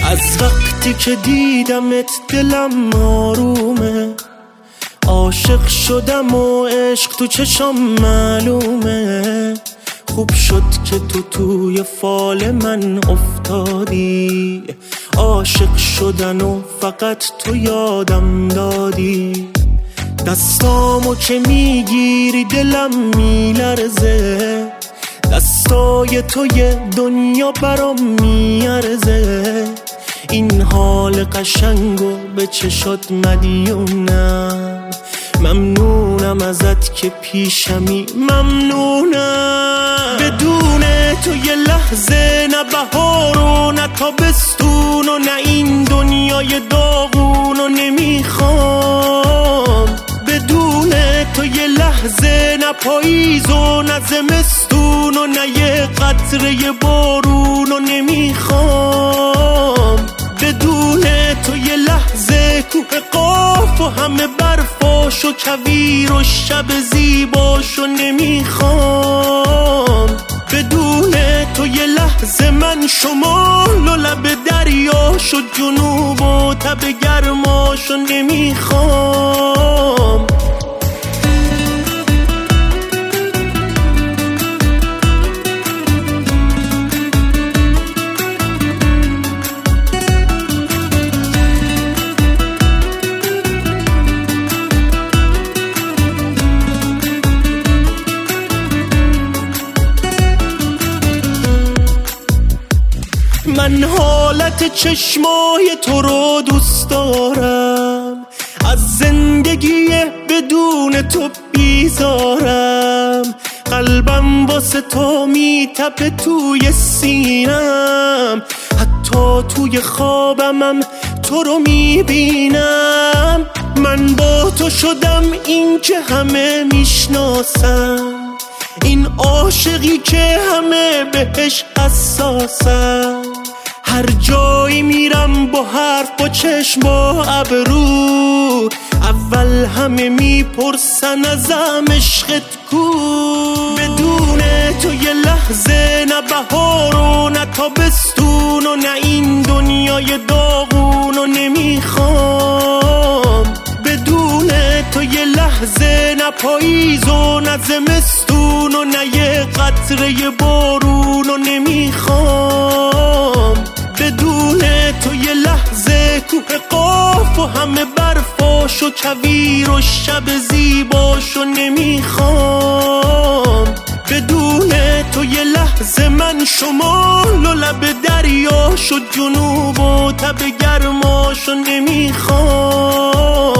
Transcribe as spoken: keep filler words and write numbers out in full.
از وقتی که دیدمت دلم آرومه، عاشق شدم و عشق تو چشم معلومه. خوب شد که تو توی فال من افتادی، عاشق شدن و فقط تو یادم دادی. دستامو که میگیری دلم میلرزه، دستای تو یه دنیا برام میارزه. این حال قشنگو به چشات مدیونم، ممنونم ازت که پیشمی، ممنونم. بدون تو یه لحظه نه بهار و نه تابستون و نه این دنیای داغون و نمیخوام. بدون تو یه لحظه نه پاییز و نه زمستون و نه یه قطره بارون و نمیخوام. بدون تو یه لحظه کوه قاف و همه برفاش و کویر و شب زیباش و نمیخوام. بدون تو یه لحظه من شمال و لب دریاش و جنوب و تب گرماش و نمیخوام. من حالت چشمای تو رو دوست دارم، از زندگی بدون تو بیزارم. قلبم واسه تو میتپه توی سینم، حتی توی خوابمم تو رو میبینم. من با تو شدم این که همه میشناسم، این عاشقی که همه بهش حساسم. هر جایی میرم با حرف با چشم با ابرو، اول همه میپرسن ازم عشقت کو. بدون تو یه لحظه نه بهار و نه تابستون و نه این دنیای داغون و نمیخوام. بدون تو یه لحظه نه پاییز و نه زمستون و نه یه قطره بارون و نمیخوام. بدون تو یه لحظه کوه قاف و همه برفاش و کویر و شب زیباش و نمیخوام. بدون تو یه لحظه من شمال و لب دریاش و جنوب و تب گرماش و نمیخوام.